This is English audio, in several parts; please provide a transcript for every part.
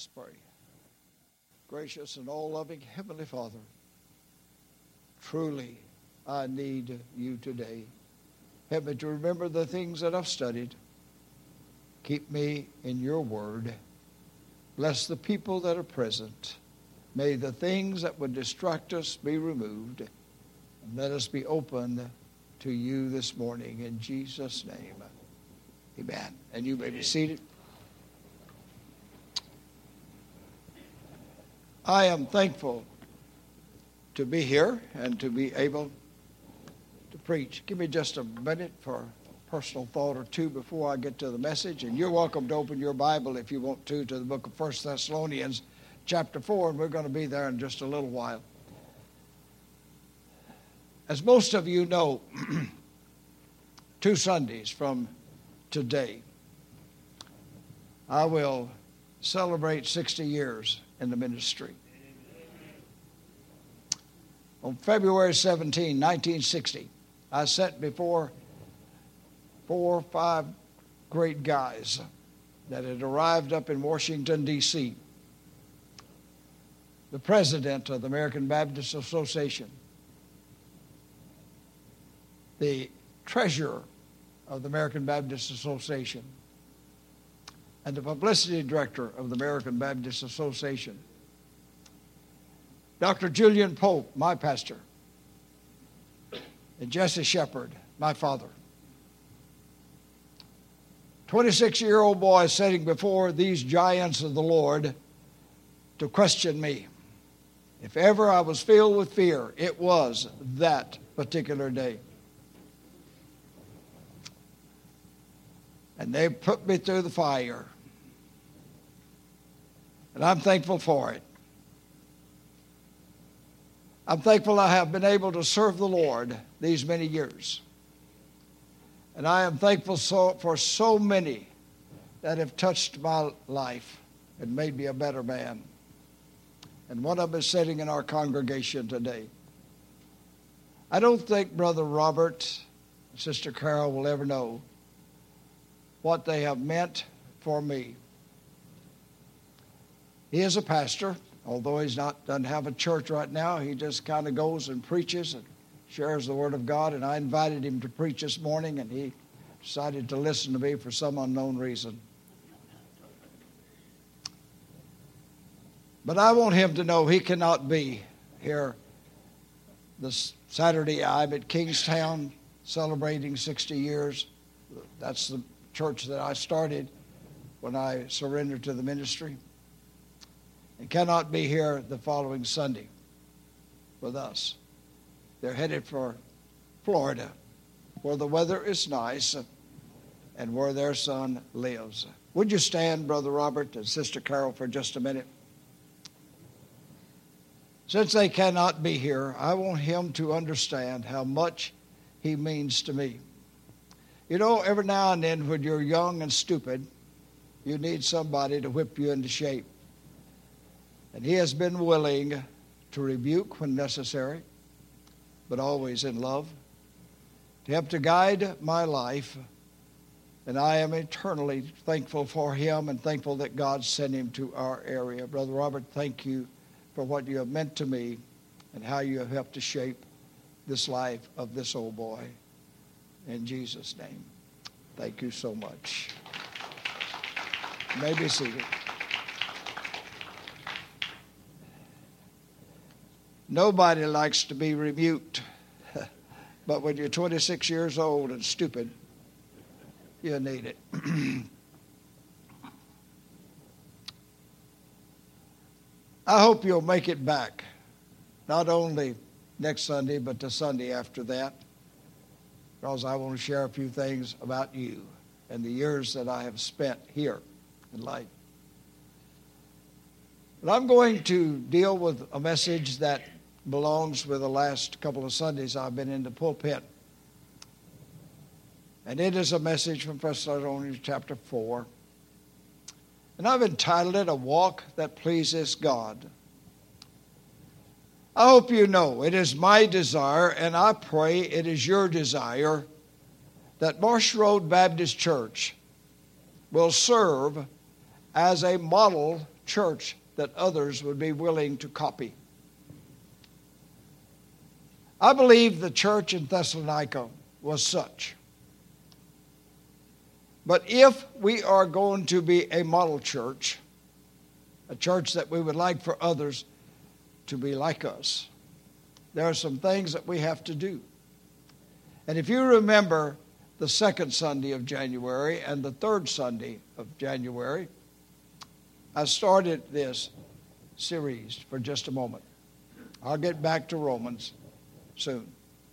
us pray. Gracious and all-loving Heavenly Father, truly I need you today. Help me to remember the things that I've studied. Keep me in your word. Bless the people that are present. May the things that would distract us be removed. And let us be open to you this morning in Jesus' name. Amen. And you may be seated. I am thankful to be here and to be able to preach. Give me just a minute for a personal thought or two before I get to the message. And you're welcome to open your Bible if you want to the book of 1 Thessalonians chapter 4, and we're going to be there in just a little while. As most of you know, 2 Sundays from today, I will celebrate 60 years in the ministry. On February 17, 1960, I sat before 4 or 5 great guys that had arrived up in Washington, D.C. The president of the American Baptist Association, the treasurer of the American Baptist Association, and the publicity director of the American Baptist Association. Dr. Julian Pope, my pastor, and Jesse Shepard, my father. 26-year-old boy sitting before these giants of the Lord to question me. If ever I was filled with fear, it was that particular day. And they put me through the fire. And I'm thankful for it. I'm thankful I have been able to serve the Lord these many years. And I am thankful for so many that have touched my life and made me a better man. And one of them is sitting in our congregation today. I don't think Brother Robert and Sister Carol will ever know what they have meant for me. He is a pastor, although he doesn't have a church right now. He just kind of goes and preaches and shares the Word of God. And I invited him to preach this morning, and he decided to listen to me for some unknown reason. But I want him to know he cannot be here this Saturday. I'm at Kingstown celebrating 60 years. That's the church that I started when I surrendered to the ministry. And cannot be here the following Sunday with us. They're headed for Florida, where the weather is nice and where their son lives. Would you stand, Brother Robert and Sister Carol, for just a minute? Since they cannot be here, I want him to understand how much he means to me. You know, every now and then when you're young and stupid, you need somebody to whip you into shape. And he has been willing to rebuke when necessary, but always in love, to help to guide my life. And I am eternally thankful for him and thankful that God sent him to our area. Brother Robert, thank you for what you have meant to me and how you have helped to shape this life of this old boy. In Jesus' name, thank you so much. You may be seated. Nobody likes to be rebuked, but when you're 26 years old and stupid, you need it. I hope you'll make it back, not only next Sunday, but the Sunday after that, because I want to share a few things about you and the years that I have spent here in life. But I'm going to deal with a message that belongs with the last couple of Sundays I've been in the pulpit. And it is a message from 1 Thessalonians chapter 4. And I've entitled it, A Walk That Pleases God. I hope you know it is my desire, and I pray it is your desire, that Marsh Road Baptist Church will serve as a model church that others would be willing to copy. I believe the church in Thessalonica was such. But if we are going to be a model church, a church that we would like for others to be like us, there are some things that we have to do. And if you remember the second Sunday of January and the third Sunday of January, I started this series for just a moment. I'll get back to Romans soon.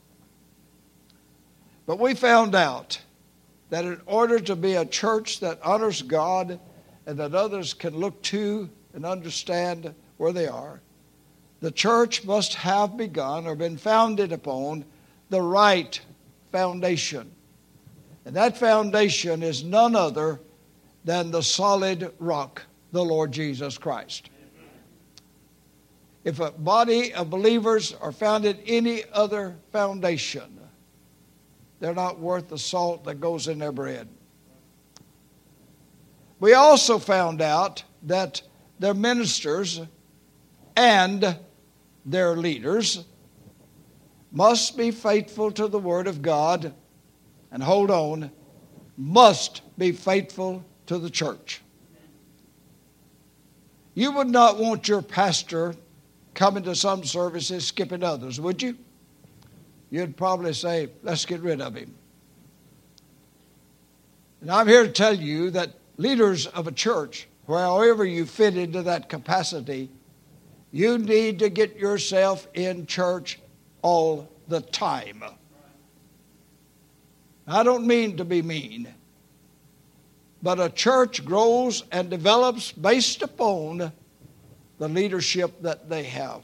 But we found out that in order to be a church that honors God and that others can look to and understand where they are, the church must have begun or been founded upon the right foundation. And that foundation is none other than the solid rock, the Lord Jesus Christ. If a body of believers are founded any other foundation, they're not worth the salt that goes in their bread. We also found out that their ministers and their leaders must be faithful to the Word of God, and hold on, must be faithful to the church. You would not want your pastor coming to some services, skipping others, would you? You'd probably say, let's get rid of him. And I'm here to tell you that leaders of a church, however you fit into that capacity, you need to get yourself in church all the time. I don't mean to be mean, but a church grows and develops based upon the leadership that they have.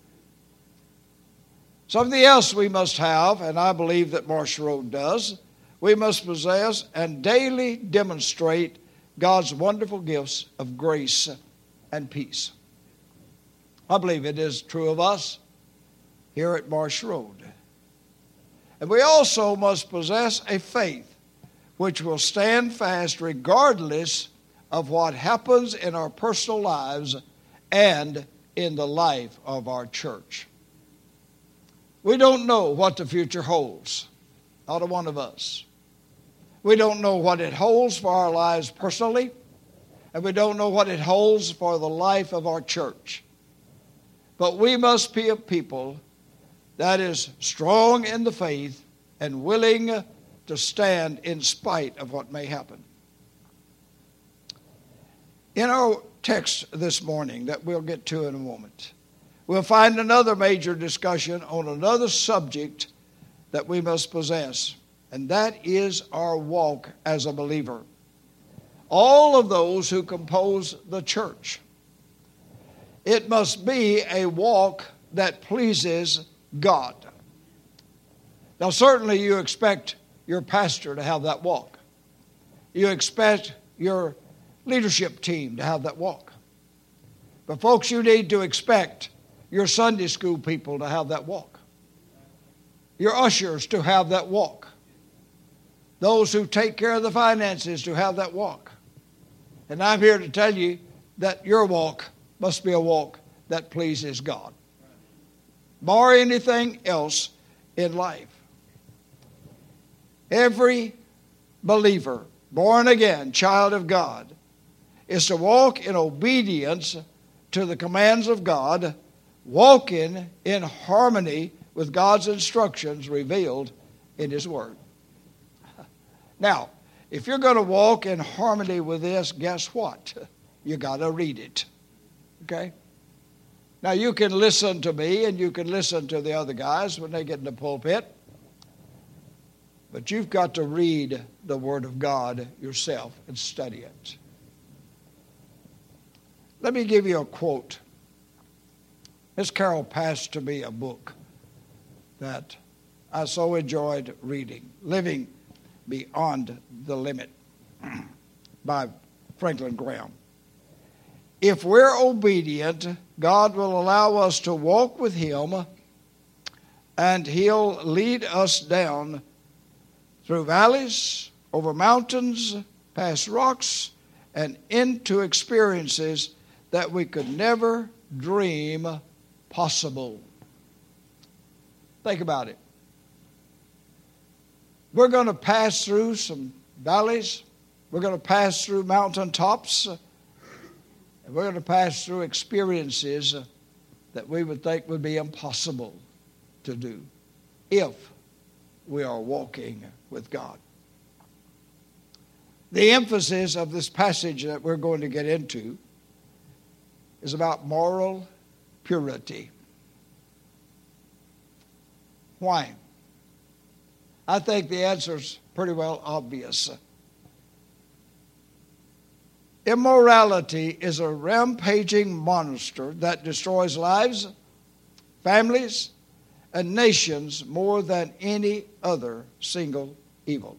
Something else we must have, and I believe that Marsh Road does, we must possess and daily demonstrate God's wonderful gifts of grace and peace. I believe it is true of us here at Marsh Road. And we also must possess a faith which will stand fast regardless of what happens in our personal lives and in the life of our church. We don't know what the future holds, not a one of us. We don't know what it holds for our lives personally, and we don't know what it holds for the life of our church. But we must be a people that is strong in the faith and willing to stand in spite of what may happen. In our text this morning that we'll get to in a moment, we'll find another major discussion on another subject that we must possess, and that is our walk as a believer. All of those who compose the church, it must be a walk that pleases God. Now, certainly you expect your pastor to have that walk. You expect your leadership team to have that walk. But folks, you need to expect your Sunday school people to have that walk. Your ushers to have that walk. Those who take care of the finances to have that walk. And I'm here to tell you that your walk must be a walk that pleases God. Bar anything else in life. Every believer, born again, child of God, is to walk in obedience to the commands of God, walking in harmony with God's instructions revealed in His Word. Now, if you're going to walk in harmony with this, guess what? You got to read it. Okay? Now, you can listen to me and you can listen to the other guys when they get in the pulpit, but you've got to read the Word of God yourself and study it. Let me give you a quote. Miss Carol passed to me a book that I so enjoyed reading, Living Beyond the Limit, by Franklin Graham. If we're obedient, God will allow us to walk with Him, and He'll lead us down through valleys, over mountains, past rocks, and into experiences that we could never dream possible. Think about it. We're going to pass through some valleys. We're going to pass through mountaintops. And we're going to pass through experiences that we would think would be impossible to do if we are walking with God. The emphasis of this passage that we're going to get into is about moral purity. Why? I think the answer is pretty well obvious. Immorality is a rampaging monster that destroys lives, families, and nations more than any other single evil.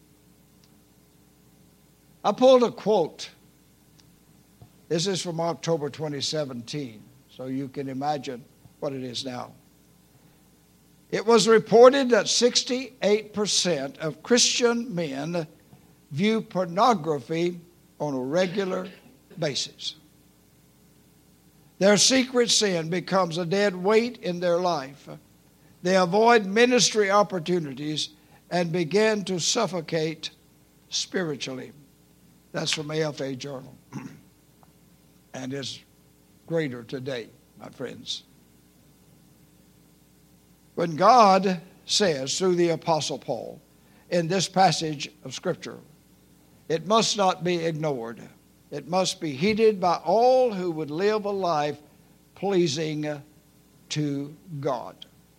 I pulled a quote. This is from October 2017, so you can imagine what it is now. It was reported that 68% of Christian men view pornography on a regular basis. Their secret sin becomes a dead weight in their life. They avoid ministry opportunities and begin to suffocate spiritually. That's from AFA Journal. And it's greater today, my friends. When God says through the Apostle Paul in this passage of Scripture, it must not be ignored. It must be heeded by all who would live a life pleasing to God.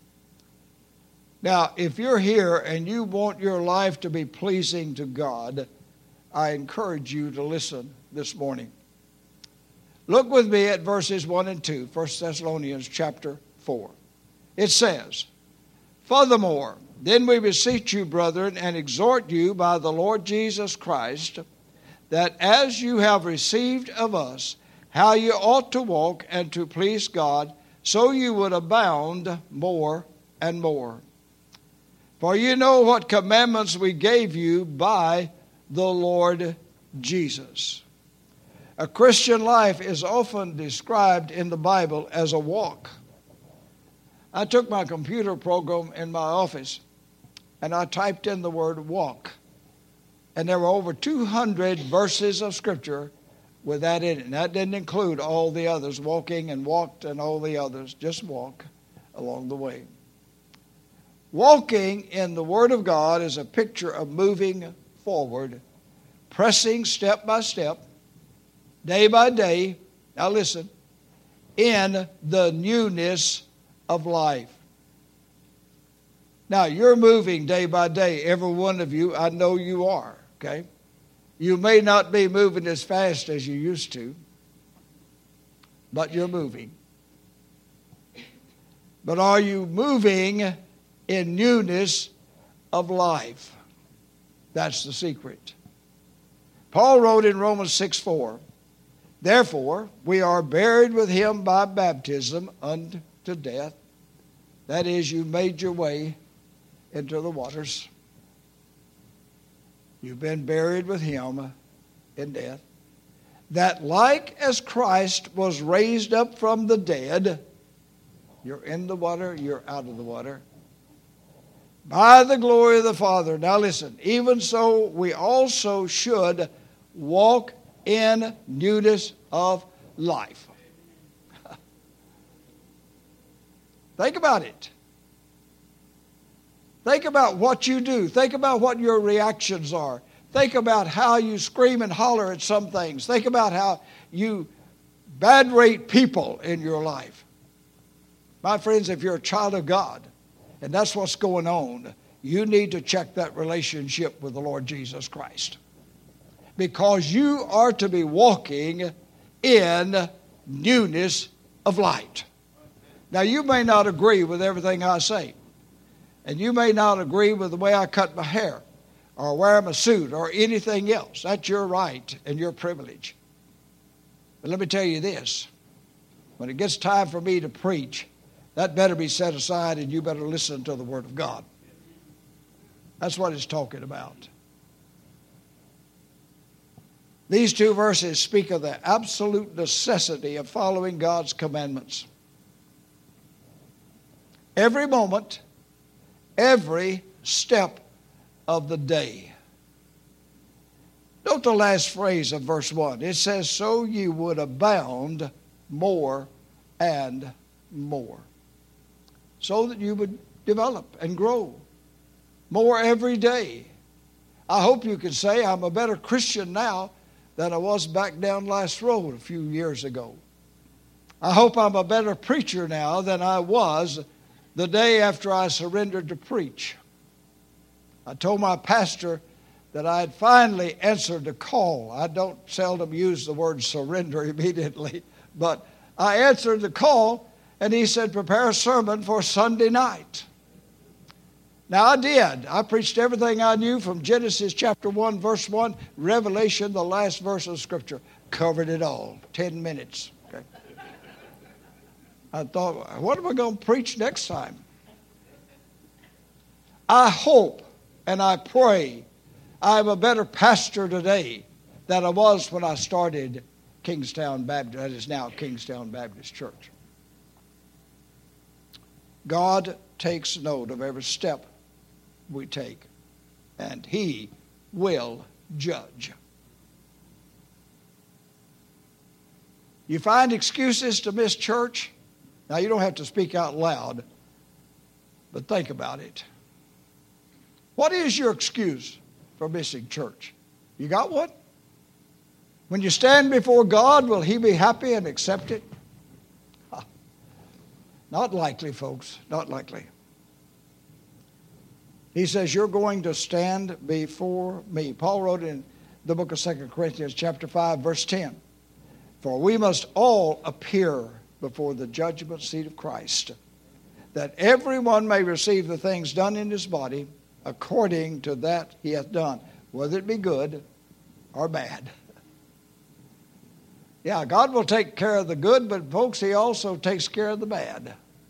Now, if you're here and you want your life to be pleasing to God, I encourage you to listen this morning. Look with me at verses 1 and 2, 1 Thessalonians chapter 4. It says, "Furthermore, then we beseech you, brethren, and exhort you by the Lord Jesus Christ, that as you have received of us how you ought to walk and to please God, so you would abound more and more. For you know what commandments we gave you by the Lord Jesus." A Christian life is often described in the Bible as a walk. I took my computer program in my office and I typed in the word walk. And there were over 200 verses of Scripture with that in it. And that didn't include all the others, walking and walked and all the others. Just walk along the way. Walking in the Word of God is a picture of moving forward, pressing step by step, day by day, now listen, in the newness of life. Now, you're moving day by day, every one of you. I know you are, okay? You may not be moving as fast as you used to, but you're moving. But are you moving in newness of life? That's the secret. Paul wrote in Romans 6:4, "Therefore, we are buried with him by baptism unto death." That is, you made your way into the waters. You've been buried with him in death. That like as Christ was raised up from the dead, you're in the water, you're out of the water, by the glory of the Father. Now listen, even so we also should walk in newness of life. Think about it. Think about what you do. Think about what your reactions are. Think about how you scream and holler at some things. Think about how you bad rate people in your life. My friends, if you're a child of God, and that's what's going on, you need to check that relationship with the Lord Jesus Christ. Because you are to be walking in newness of light. Now, you may not agree with everything I say. And you may not agree with the way I cut my hair or wear my suit or anything else. That's your right and your privilege. But let me tell you this. When it gets time for me to preach, that better be set aside and you better listen to the Word of God. That's what it's talking about. These two verses speak of the absolute necessity of following God's commandments. Every moment, every step of the day. Note the last phrase of verse 1. It says, so ye would abound more and more. So that you would develop and grow more every day. I hope you can say I'm a better Christian now than I was back down last road a few years ago. I hope I'm a better preacher now than I was the day after I surrendered to preach. I told my pastor that I had finally answered the call. I don't seldom use the word surrender immediately, but I answered the call, and he said, prepare a sermon for Sunday night. Now I did. I preached everything I knew from Genesis chapter 1, verse 1, Revelation, the last verse of Scripture. Covered it all, 10 minutes. Okay. I thought, what am I going to preach next time? I hope and I pray I'm a better pastor today than I was when I started Kingstown Baptist, that is now Kingstown Baptist Church. God takes note of every step we take, and He will judge. You find excuses to miss church? Now, you don't have to speak out loud, but think about it. What is your excuse for missing church? You got one? When you stand before God, will He be happy and accept it? Not likely, folks. Not likely. He says, you're going to stand before me. Paul wrote in the book of 2 Corinthians chapter 5, verse 10, for we must all appear before the judgment seat of Christ, that everyone may receive the things done in his body according to that he hath done, whether it be good or bad. Yeah, God will take care of the good, but folks, He also takes care of the bad.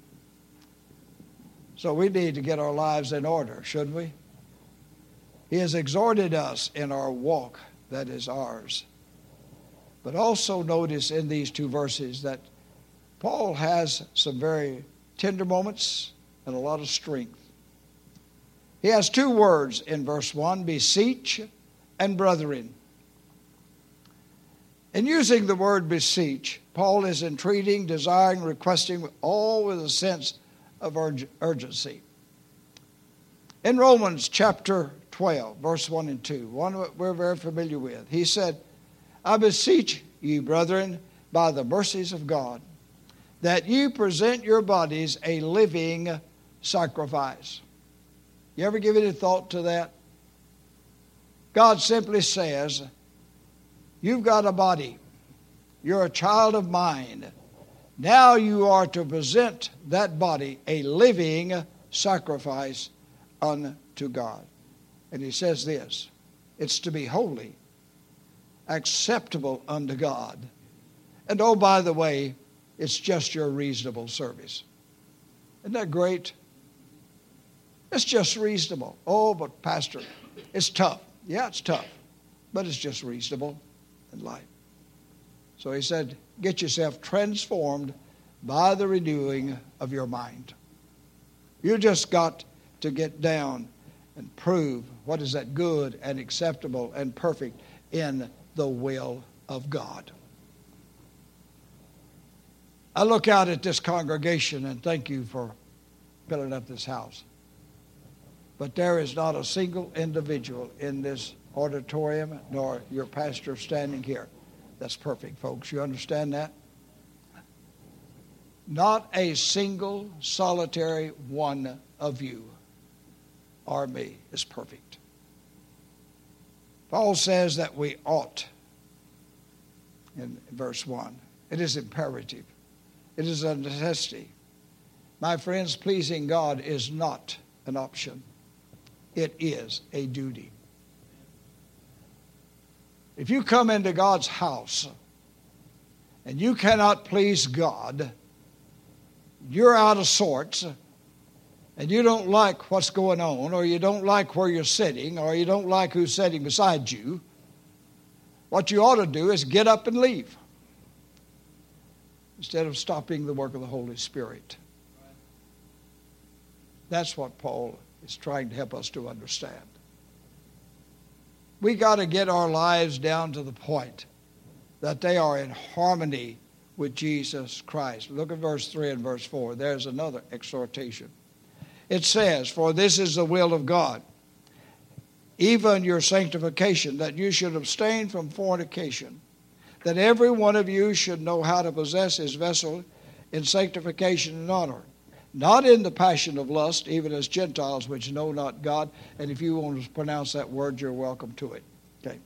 So we need to get our lives in order, shouldn't we? He has exhorted us in our walk that is ours. But also notice in these two verses that Paul has some very tender moments and a lot of strength. He has two words in verse 1, beseech and brethren. In using the word beseech, Paul is entreating, desiring, requesting, all with a sense of urgency. In Romans chapter 12, verse 1 and 2, one we're very familiar with, he said, I beseech you, brethren, by the mercies of God, that you present your bodies a living sacrifice. You ever give any thought to that? God simply says, you've got a body. You're a child of mine. Now you are to present that body a living sacrifice unto God. And he says this, it's to be holy, acceptable unto God. And oh, by the way, it's just your reasonable service. Isn't that great? It's just reasonable. Oh, but Pastor, it's tough. Yeah, it's tough, but it's just reasonable in life. So he said, get yourself transformed by the renewing of your mind. You just got to get down and prove what is that good and acceptable and perfect in the will of God. I look out at this congregation and thank you for filling up this house. But there is not a single individual in this auditorium, nor your pastor standing here, that's perfect, folks. You understand that? Not a single solitary one of you or me is perfect. Paul says that we ought, in verse 1. It is imperative. It is a necessity. My friends, pleasing God is not an option. It is a duty. If you come into God's house and you cannot please God, you're out of sorts, and you don't like what's going on, or you don't like where you're sitting, or you don't like who's sitting beside you, What you ought to do is get up and leave instead of stopping the work of the Holy Spirit. That's what Paul is trying to help us to understand. We got to get our lives down to the point that they are in harmony with Jesus Christ. Look at verse 3 and verse 4. There's another exhortation. It says, "For this is the will of God, even your sanctification, that you should abstain from fornication, that every one of you should know how to possess his vessel in sanctification and honor, not in the passion of lust, even as Gentiles which know not God." And if you want to pronounce that word, you're welcome to it. Okay.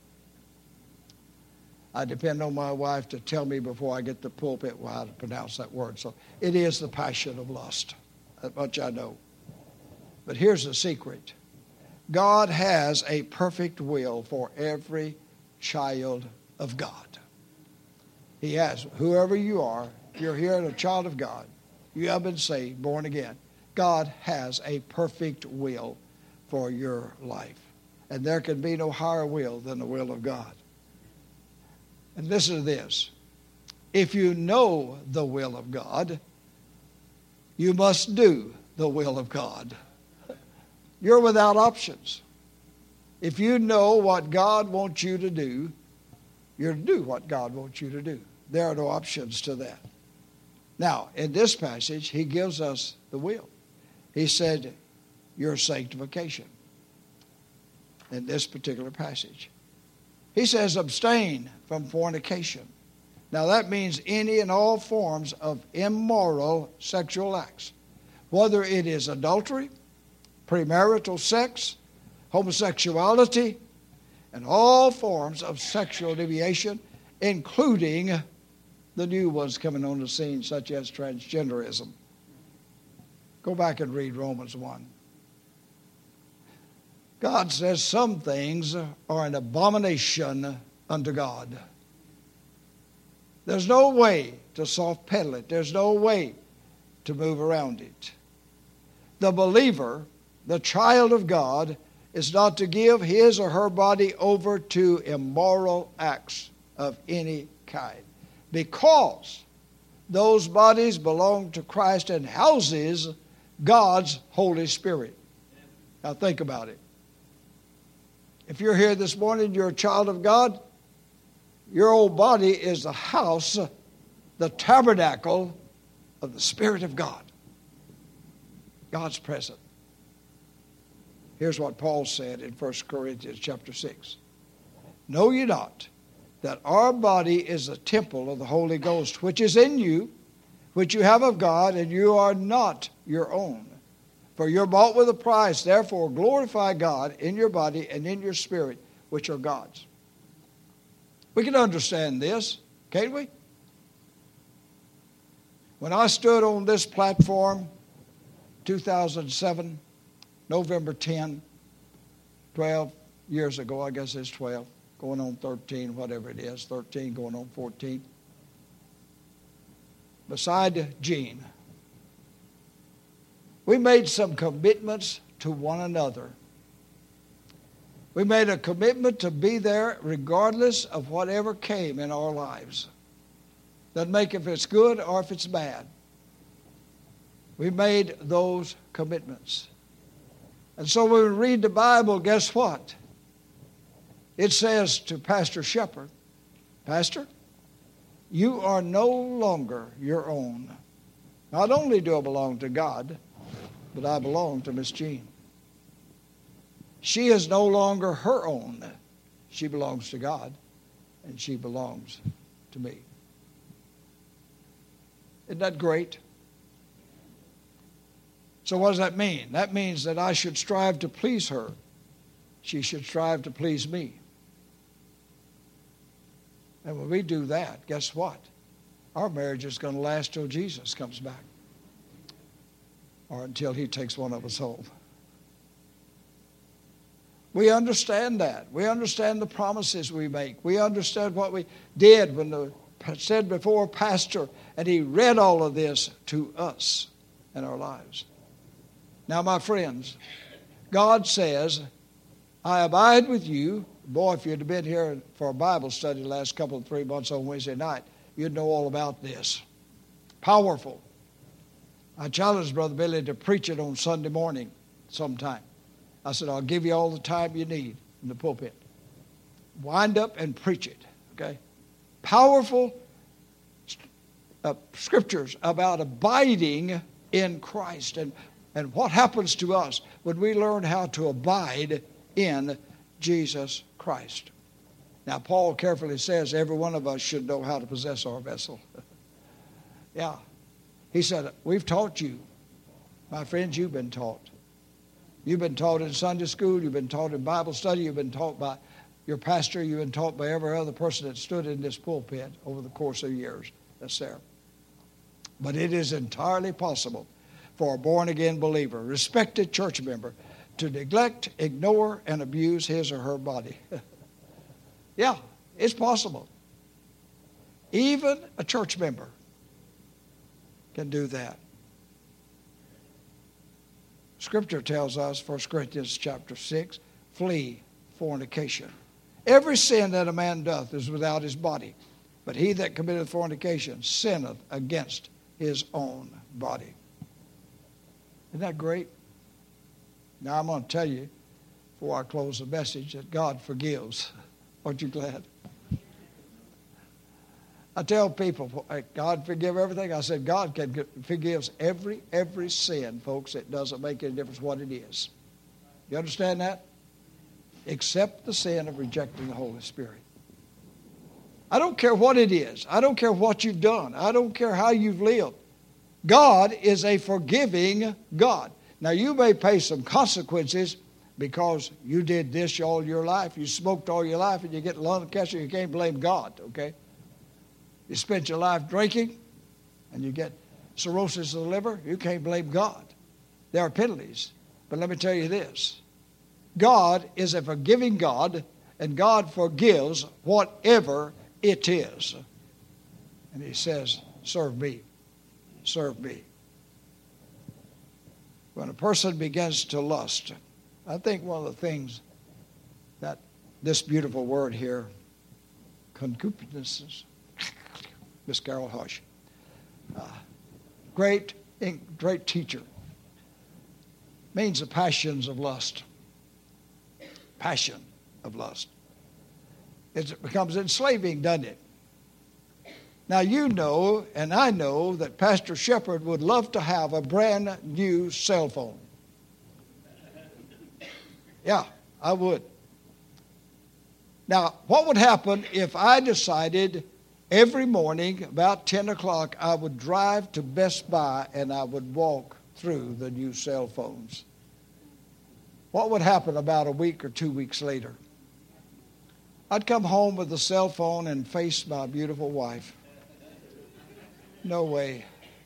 I depend on my wife to tell me before I get to the pulpit how to pronounce that word. So it is the passion of lust. That much I know. But here's the secret. God has a perfect will for every child of God. He has. Whoever you are, if you're here and a child of God, you have been saved, born again, God has a perfect will for your life. And there can be no higher will than the will of God. And listen to this. If you know the will of God, you must do the will of God. You're without options. If you know what God wants you to do, you're to do what God wants you to do. There are no options to that. Now, in this passage, he gives us the will. He said, your sanctification. In this particular passage. He says, abstain from fornication. Now, that means any and all forms of immoral sexual acts. Whether it is adultery, premarital sex, homosexuality, and all forms of sexual deviation, including the new ones coming on the scene, such as transgenderism. Go back and read Romans 1. God says some things are an abomination unto God. There's no way to soft pedal it. There's no way to move around it. The believer, the child of God, is not to give his or her body over to immoral acts of any kind, because those bodies belong to Christ and houses God's Holy Spirit. Now think about it. If you're here this morning, you're a child of God, your old body is the house, the tabernacle of the Spirit of God. God's present. Here's what Paul said in 1 Corinthians chapter 6. Know ye not that our body is a temple of the Holy Ghost, which is in you, which you have of God, and you are not your own. For you're bought with a price. Therefore glorify God in your body and in your spirit, which are God's. We can understand this, can't we? When I stood on this platform, 2007, November 10, 12 years ago, I guess it's 12, going on 13, whatever it is, 13 going on 14, beside Gene. We made some commitments to one another. We made a commitment to be there regardless of whatever came in our lives. Doesn't make if it's good or if it's bad. We made those commitments. And so when we read the Bible, guess what? It says to Pastor Shepherd, Pastor, you are no longer your own. Not only do I belong to God, but I belong to Miss Jean. She is no longer her own. She belongs to God, and she belongs to me. Isn't that great? So what does that mean? That means that I should strive to please her. She should strive to please me. And when we do that, guess what? Our marriage is going to last till Jesus comes back, or until he takes one of us home. We understand that. We understand the promises we make. We understand what we did when the said before pastor, and he read all of this to us in our lives. Now, my friends, God says, I abide with you Boy, if you'd have been here for a Bible study the last 3 months on Wednesday night, you'd know all about this. Powerful. I challenged Brother Billy to preach it on Sunday morning sometime. I said, I'll give you all the time you need in the pulpit. Wind up and preach it, okay? Powerful scriptures about abiding in Christ and what happens to us when we learn how to abide in Jesus Christ. Now, Paul carefully says every one of us should know how to possess our vessel. Yeah. He said, we've taught you. My friends, you've been taught. You've been taught in Sunday school. You've been taught in Bible study. You've been taught by your pastor. You've been taught by every other person that stood in this pulpit over the course of years that's there. But it is entirely possible for a born-again believer, respected church member, to neglect, ignore, and abuse his or her body. Yeah, it's possible. Even a church member can do that. Scripture tells us, 1 Corinthians chapter 6, flee fornication. Every sin that a man doth is without his body, but he that committeth fornication sinneth against his own body. Isn't that great? Now I'm going to tell you, before I close the message, that God forgives. Aren't you glad? I tell people, God forgive everything. I said, God forgives every sin, folks. It doesn't make any difference what it is. You understand that? Except the sin of rejecting the Holy Spirit. I don't care what it is. I don't care what you've done. I don't care how you've lived. God is a forgiving God. Now, you may pay some consequences because you did this all your life. You smoked all your life and you get lung cancer. You can't blame God, okay? You spent your life drinking and you get cirrhosis of the liver. You can't blame God. There are penalties. But let me tell you this. God is a forgiving God, and God forgives whatever it is. And he says, serve me. Serve me. When a person begins to lust, I think one of the things that this beautiful word here, concupiscence, Miss Carol Hush, great teacher, means the passions of lust. Passion of lust. It becomes enslaving, doesn't it? Now you know, and I know, that Pastor Shepherd would love to have a brand new cell phone. Yeah, I would. Now, what would happen if I decided every morning about 10 o'clock I would drive to Best Buy and I would walk through the new cell phones? What would happen about a week or 2 weeks later? I'd come home with the cell phone and face my beautiful wife. No way.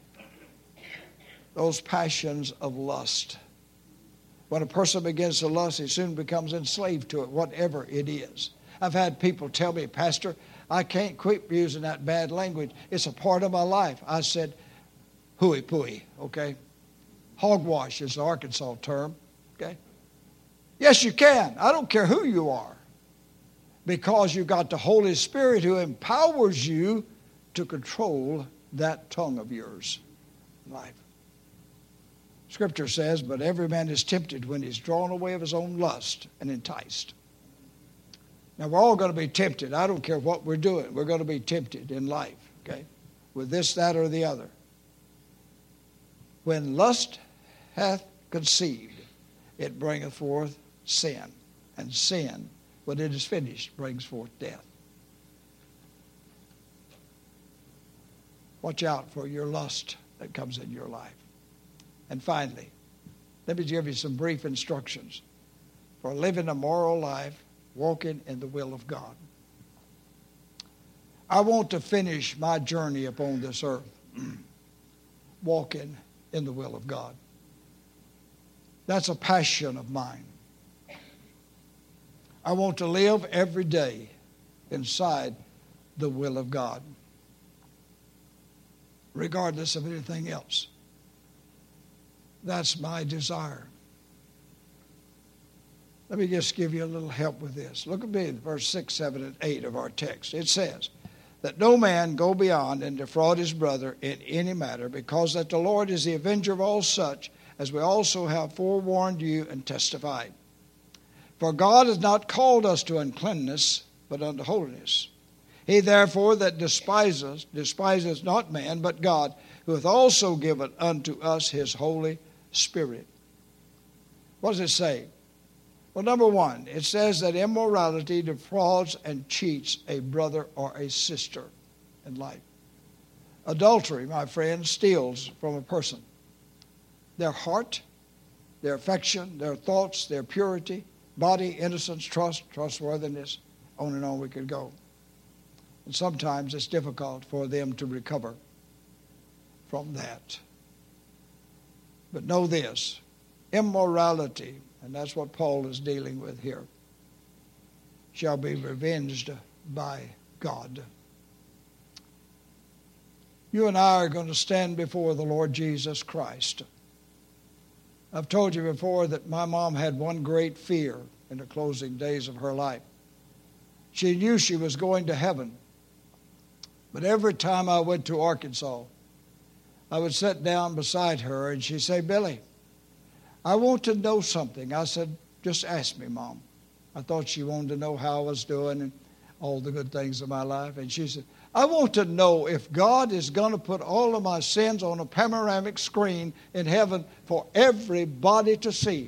Those passions of lust. When a person begins to lust, he soon becomes enslaved to it, whatever it is. I've had people tell me, Pastor, I can't quit using that bad language. It's a part of my life. I said, hooey pooey, okay? Hogwash is the Arkansas term, okay? Yes, you can. I don't care who you are. Because you've got the Holy Spirit who empowers you to control that tongue of yours in life. Scripture says, but every man is tempted when he's drawn away of his own lust and enticed. Now, we're all going to be tempted. I don't care what we're doing. We're going to be tempted in life, okay, with this, that, or the other. When lust hath conceived, it bringeth forth sin. And sin, when it is finished, brings forth death. Watch out for your lust that comes in your life. And finally, let me give you some brief instructions for living a moral life, walking in the will of God. I want to finish my journey upon this earth walking in the will of God. That's a passion of mine. I want to live every day inside the will of God, regardless of anything else. That's my desire. Let me just give you a little help with this. Look at me at verse 6, 7, and 8 of our text. It says, that no man go beyond and defraud his brother in any matter, because that the Lord is the avenger of all such, as we also have forewarned you and testified. For God has not called us to uncleanness, but unto holiness. He therefore that despises not man, but God, who hath also given unto us his Holy Spirit. What does it say? Well, number one, it says that immorality defrauds and cheats a brother or a sister in life. Adultery, my friend, steals from a person their heart, their affection, their thoughts, their purity, body, innocence, trust, trustworthiness, on and on we could go. And sometimes it's difficult for them to recover from that. But know this, immorality, and that's what Paul is dealing with here, shall be revenged by God. You and I are going to stand before the Lord Jesus Christ. I've told you before that my mom had one great fear in the closing days of her life. She knew she was going to heaven. But every time I went to Arkansas, I would sit down beside her and she'd say, Billy, I want to know something. I said, just ask me, Mom. I thought she wanted to know how I was doing and all the good things of my life. And she said, I want to know if God is going to put all of my sins on a panoramic screen in heaven for everybody to see.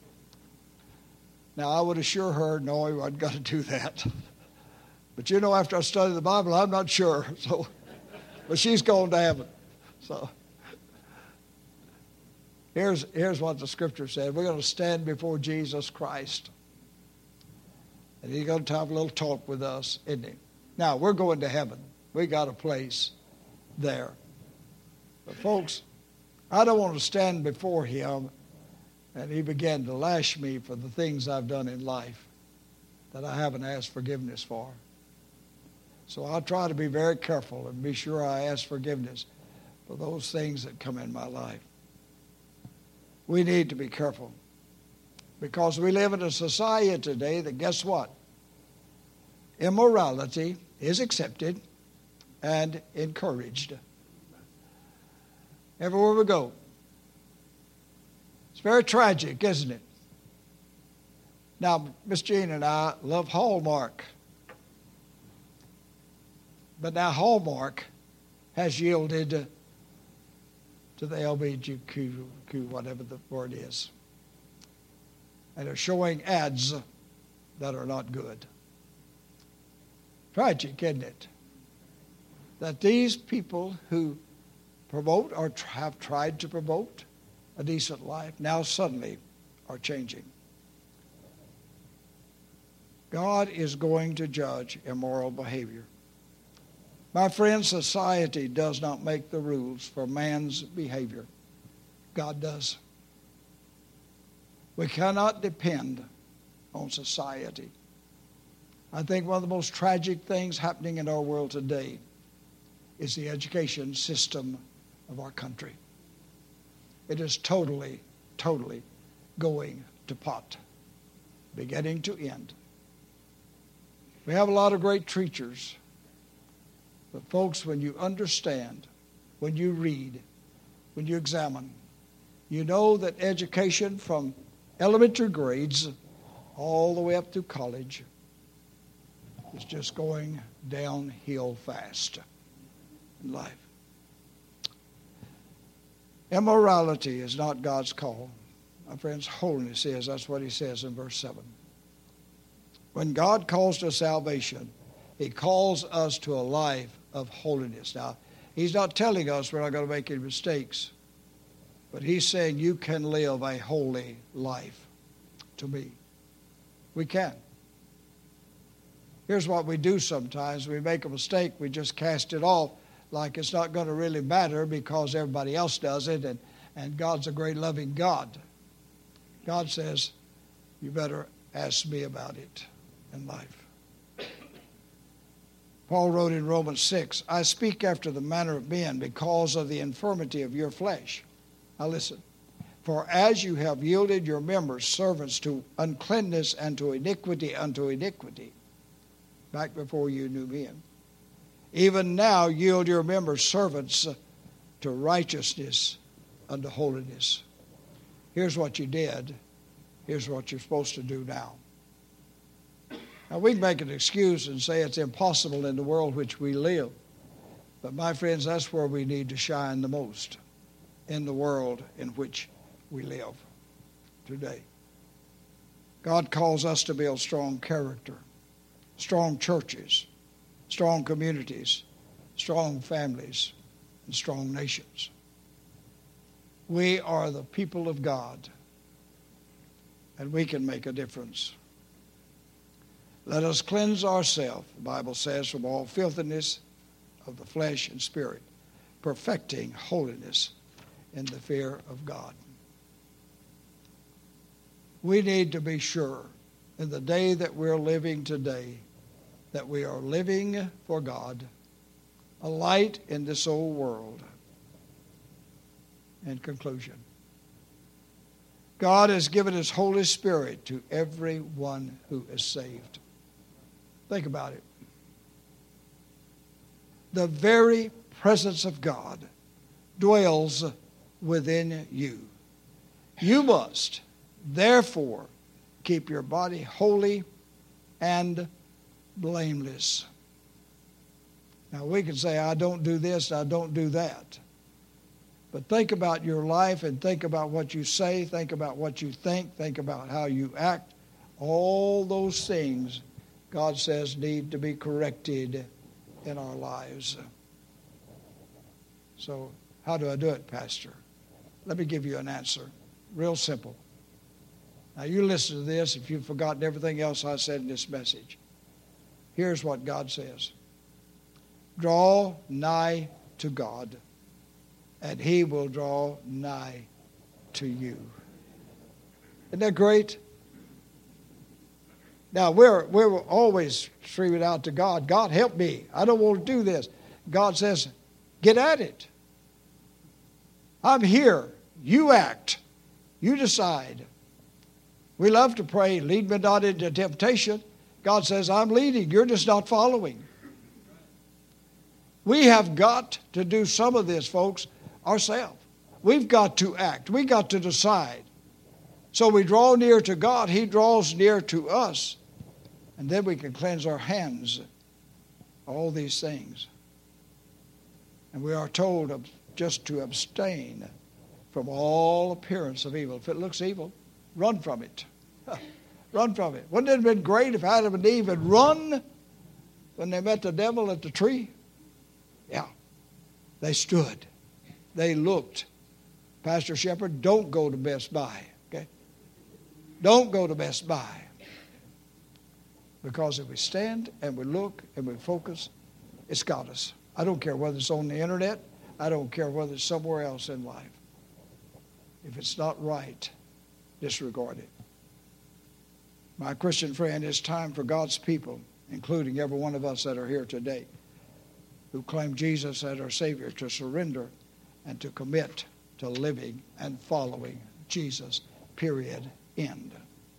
Now, I would assure her, no, he wasn't going to do that. But you know, after I studied the Bible, I'm not sure. So, but she's going to heaven. So here's what the Scripture said. We're going to stand before Jesus Christ. And he's going to have a little talk with us, isn't he? Now, we're going to heaven. We got a place there. But folks, I don't want to stand before him and he began to lash me for the things I've done in life that I haven't asked forgiveness for. So I'll try to be very careful and be sure I ask forgiveness for those things that come in my life. We need to be careful because we live in a society today that, guess what? Immorality is accepted and encouraged. Everywhere we go. It's very tragic, isn't it? Now, Miss Jean and I love Hallmark. But now Hallmark has yielded to the LGBTQ, whatever the word is. And are showing ads that are not good. Tragic, isn't it? That these people who promote or have tried to promote a decent life now suddenly are changing. God is going to judge immoral behavior. My friend, society does not make the rules for man's behavior. God does. We cannot depend on society. I think one of the most tragic things happening in our world today is the education system of our country. It is totally going to pot, beginning to end. We have a lot of great teachers. But folks, when you understand, when you read, when you examine, you know that education from elementary grades all the way up through college is just going downhill fast in life. Immorality is not God's call. My friends, holiness is. That's what he says in verse 7. When God calls to salvation, he calls us to a life of holiness. Now, he's not telling us we're not going to make any mistakes, but he's saying you can live a holy life to me. We can. Here's what we do sometimes. We make a mistake, we just cast it off like it's not going to really matter because everybody else does it, and God's a great loving God. God says, you better ask me about it in life. Paul wrote in Romans 6, I speak after the manner of men because of the infirmity of your flesh. Now listen, For as you have yielded your members servants to uncleanness and to iniquity unto iniquity, back before you knew men, even now yield your members servants to righteousness unto holiness. Here's what you did. Here's what you're supposed to do now. Now, we can make an excuse and say it's impossible in the world which we live. But, my friends, that's where we need to shine the most, in the world in which we live today. God calls us to build strong character, strong churches, strong communities, strong families, and strong nations. We are the people of God, and we can make a difference. Let us cleanse ourselves, the Bible says, from all filthiness of the flesh and spirit, perfecting holiness in the fear of God. We need to be sure in the day that we're living today that we are living for God, a light in this old world. In conclusion, God has given His Holy Spirit to everyone who is saved. Think about it. The very presence of God dwells within you. You must, therefore, keep your body holy and blameless. Now, we can say, I don't do this, I don't do that. But think about your life and think about what you say, think about what you think about how you act. All those things, God says, need to be corrected in our lives. So, how do I do it, Pastor? Let me give you an answer. Real simple. Now, you listen to this if you've forgotten everything else I said in this message. Here's what God says. Draw nigh to God, and He will draw nigh to you. Isn't that great? Now, we're always screaming out to God, God, help me. I don't want to do this. God says, get at it. I'm here. You act. You decide. We love to pray, lead me not into temptation. God says, I'm leading. You're just not following. We have got to do some of this, folks, ourselves. We've got to act. We've got to decide. So we draw near to God. He draws near to us. And then we can cleanse our hands. All these things. And we are told just to abstain from all appearance of evil. If it looks evil, run from it. Run from it. Wouldn't it have been great if Adam and Eve had run when they met the devil at the tree? Yeah. They stood. They looked. Pastor Shepherd, don't go to Best Buy. Okay? Don't go to Best Buy. Because if we stand and we look and we focus, it's got us. I don't care whether it's on the internet. I don't care whether it's somewhere else in life. If it's not right, disregard it. My Christian friend, it's time for God's people, including every one of us that are here today, who claim Jesus as our Savior, to surrender and to commit to living and following Jesus, period, end.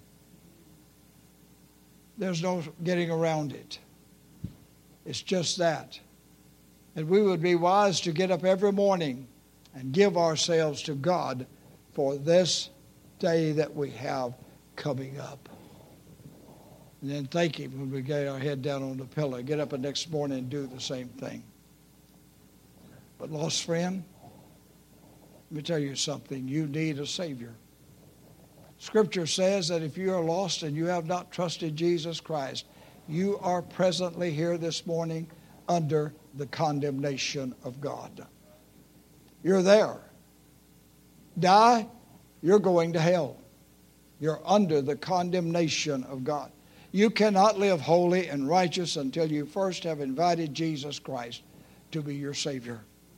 There's no getting around it. It's just that. And we would be wise to get up every morning and give ourselves to God for this day that we have coming up. And then thank Him when we get our head down on the pillow. Get up the next morning and do the same thing. But lost friend, let me tell you something. You need a Savior. Scripture says that if you are lost and you have not trusted Jesus Christ, you are presently here this morning under the condemnation of God. You're there. Die, you're going to hell. You're under the condemnation of God. You cannot live holy and righteous until you first have invited Jesus Christ to be your Savior.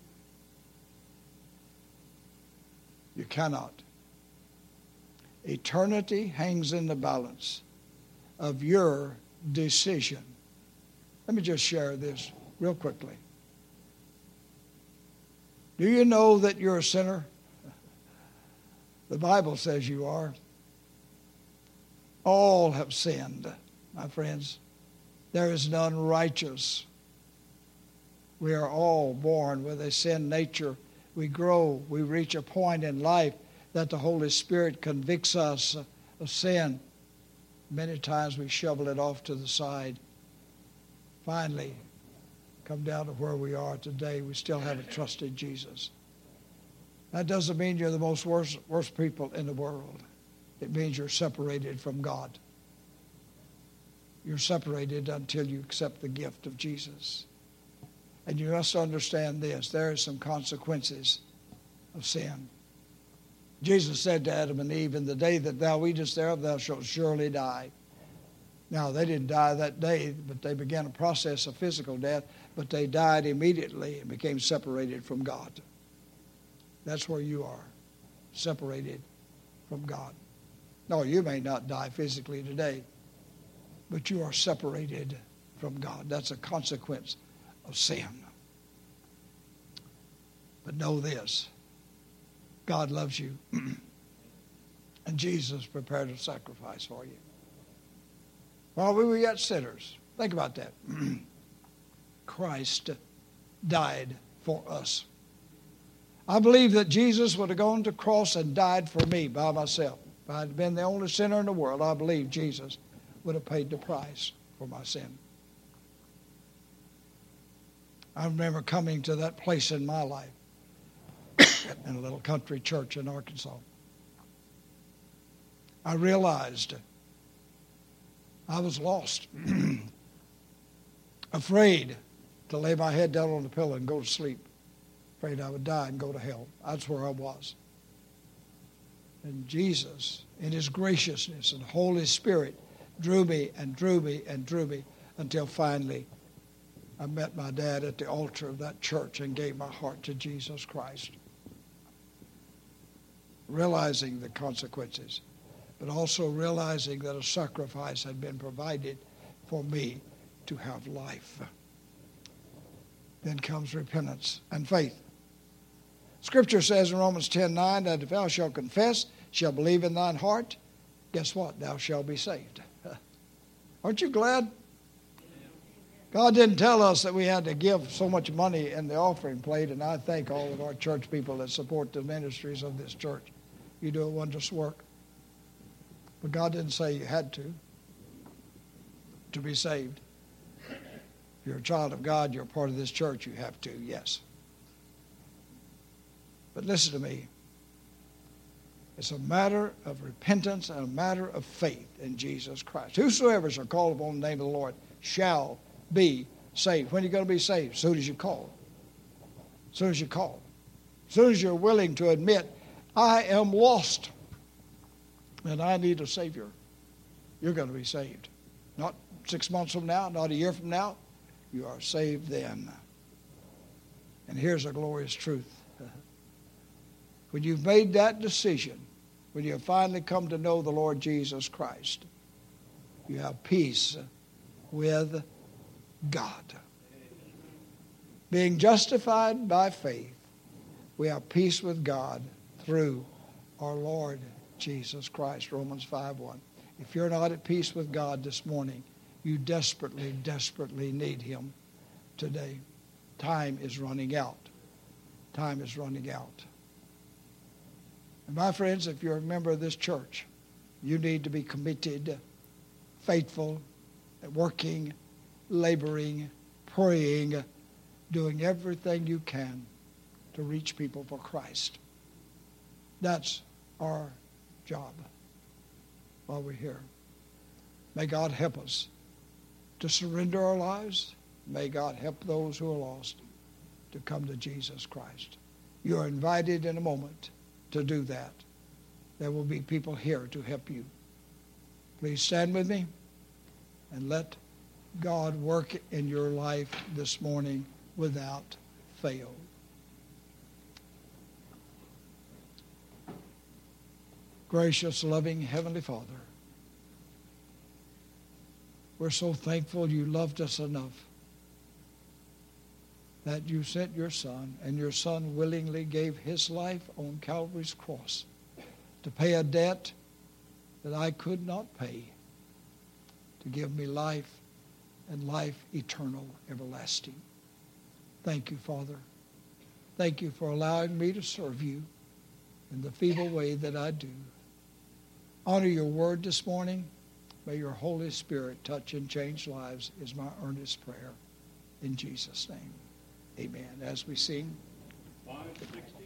You cannot. Eternity hangs in the balance of your decision. Let me just share this real quickly. Do you know that you're a sinner? The Bible says you are. All have sinned, my friends. There is none righteous. We are all born with a sin nature. We grow. We reach a point in life that the Holy Spirit convicts us of sin. Many times we shovel it off to the side. Finally, come down to where we are today. We still haven't trusted Jesus. That doesn't mean you're the most worst people in the world. It means you're separated from God. You're separated until you accept the gift of Jesus. And you must understand this. There are some consequences of sin. Jesus said to Adam and Eve, in the day that thou eatest thereof, thou shalt surely die. Now, they didn't die that day, but they began a process of physical death, but they died immediately and became separated from God. That's where you are, separated from God. No, you may not die physically today, but you are separated from God. That's a consequence of sin. But know this, God loves you, and Jesus prepared a sacrifice for you. While we were yet sinners, think about that. Christ died for us. I believe that Jesus would have gone to the cross and died for me by myself. If I had been the only sinner in the world, I believe Jesus would have paid the price for my sin. I remember coming to that place in my life in a little country church in Arkansas. I realized I was lost, afraid to lay my head down on the pillow and go to sleep, afraid I would die and go to hell. That's where I was. And Jesus, in his graciousness and Holy Spirit, drew me and drew me and drew me until finally I met my dad at the altar of that church and gave my heart to Jesus Christ, realizing the consequences, but also realizing that a sacrifice had been provided for me to have life. Then comes repentance and faith. Scripture says in Romans 10:9 that if thou shalt confess, shalt believe in thine heart, guess what? Thou shalt be saved. Aren't you glad? God didn't tell us that we had to give so much money in the offering plate, and I thank all of our church people that support the ministries of this church. You do a wondrous work. But God didn't say you had to be saved. If you're a child of God, you're a part of this church, you have to, yes. But listen to me. It's a matter of repentance and a matter of faith in Jesus Christ. Whosoever shall call upon the name of the Lord shall be saved. When are you going to be saved? As soon as you call. As soon as you call. As soon as you're willing to admit, I am lost and I need a Savior, you're going to be saved. Not 6 months from now, not a year from now. You are saved then. And here's a glorious truth. When you've made that decision, when you have finally come to know the Lord Jesus Christ, you have peace with God. Being justified by faith, we have peace with God through our Lord Jesus Christ. Romans 5:1. If you're not at peace with God this morning, you desperately, desperately need him today. Time is running out. Time is running out. And my friends, if you're a member of this church, you need to be committed, faithful, working, laboring, praying, doing everything you can to reach people for Christ. That's our job while we're here. May God help us to surrender our lives. May God help those who are lost to come to Jesus Christ. You are invited in a moment to do that. There will be people here to help you. Please stand with me and let God work in your life this morning without fail. Gracious, loving Heavenly Father, we're so thankful you loved us enough that you sent your Son, and your Son willingly gave his life on Calvary's cross to pay a debt that I could not pay, to give me life and life eternal, everlasting. Thank you, Father. Thank you for allowing me to serve you in the feeble way that I do. Honor your word this morning. May your Holy Spirit touch and change lives is my earnest prayer. In Jesus' name, amen. As we sing. 560.